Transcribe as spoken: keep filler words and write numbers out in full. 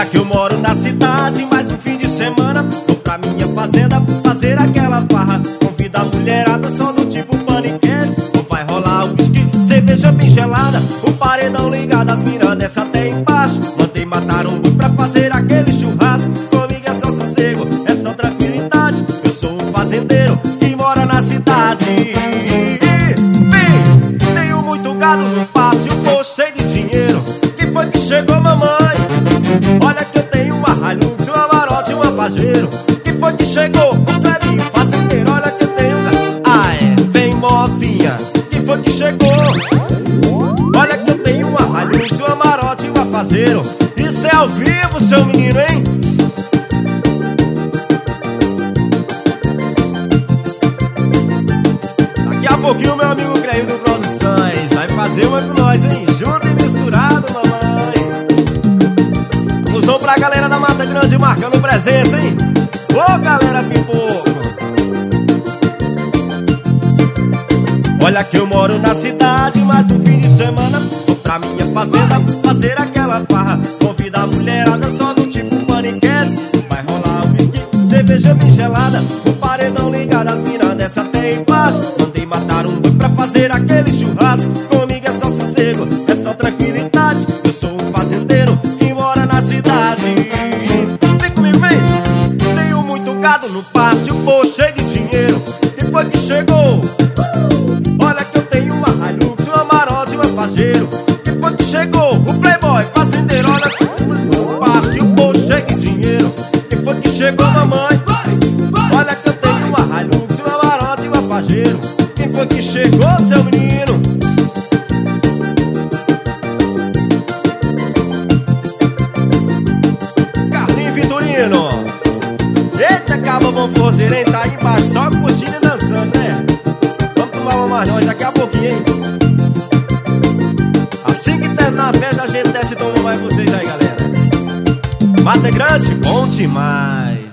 que eu moro na cidade, mas no fim de semana vou pra minha fazenda fazer aquela farra. Convida a mulherada só do tipo paniquetes. Ou vai rolar o whisky, cerveja bem gelada, o paredão ligado, as miras desce até embaixo. Mandei matar um boi pra fazer aquele churrasco. Comigo é só sossego, é só tranquilidade. Eu sou um fazendeiro que mora na cidade. Vem, tenho muito gado no pasto e um bolso cheio de dinheiro. Que foi que chegou, mamãe? Olha que eu tenho uma Hilux, uma Marote e uma Pajero. Que foi que chegou? O Clebinho fazendeiro. Olha que eu tenho... Ah, é, vem movinha. Que foi que chegou? Olha que eu tenho uma Hilux, uma Marote e uma Pajero. Isso é ao vivo, seu menino, hein? Daqui a pouquinho meu amigo Creio do Produções vai fazer uma com nós, hein? Junto e misturado, mamãe. Alusão pra galera da Mata Grande marcando presença, hein? Ô, galera pipoco! Olha que eu moro na cidade, mas no fim de semana vou pra minha fazenda fazer aquela farra. Convida a mulherada só do tipo paniquetes. Vai rolar o whisky, cerveja bem gelada, o paredão ligado, as miras desce até embaixo. Mandei matar um boi pra fazer aquele churrasco. Comigo é só sossego, é só tranquilidade. Eu sou um fazendeiro que mora na cidade. Vem comigo, vem! Tenho muito gado no pasto e um bolso cheio de dinheiro. Quem foi que chegou? Olha que eu tenho uma Hilux, uma Marote e uma Pajero. Quem foi que chegou? O Playboy fazendeiro. Olha que no pasto e um bolso cheio de dinheiro. Quem foi que chegou, mamãe? Olha que eu tenho uma Hilux, uma Marote e uma Pajero. Quem foi que chegou, seu menino? Carlinhos Vitorino. Eita, cabo, vamos forzeiro, hein? Tá aí embaixo só curtindo e dançando, né? Vamos tomar uma mais nós daqui a pouquinho, hein? Assim que terminar a festa, a gente desce e toma mais vocês aí, galera. Mata Grande, bom demais.